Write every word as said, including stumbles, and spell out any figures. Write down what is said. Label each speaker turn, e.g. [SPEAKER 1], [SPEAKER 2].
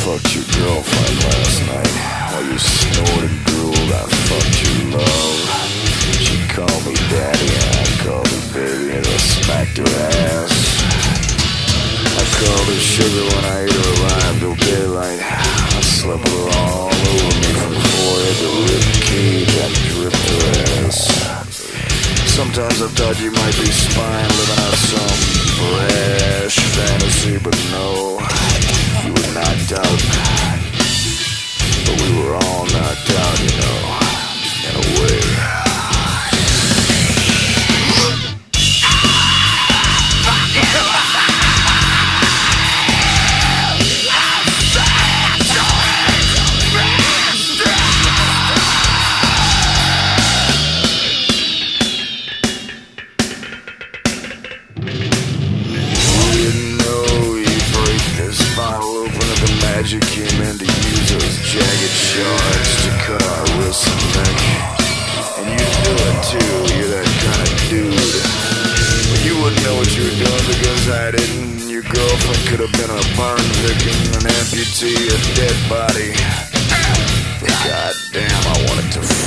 [SPEAKER 1] fucked your girlfriend last night. While you snored and drooled, I fucked your love. She called me daddy and I called her baby and I smacked her ass. I called her sugar when I ate her alive till daylight. I slept with her all over me from forehead to rib cage. I dripped her ass. Sometimes I thought you might be spying, living out some brash fantasy, but no, you were knocked out. But we were all knocked out, you know, in a way. Magic came in to use those jagged shards to cut our wrists and neck. And you knew it too, you're that kind of dude. But you wouldn't know what you were doing because I didn't. Your girlfriend could have been a burn victim, an amputee, a dead body. But goddamn, I wanted to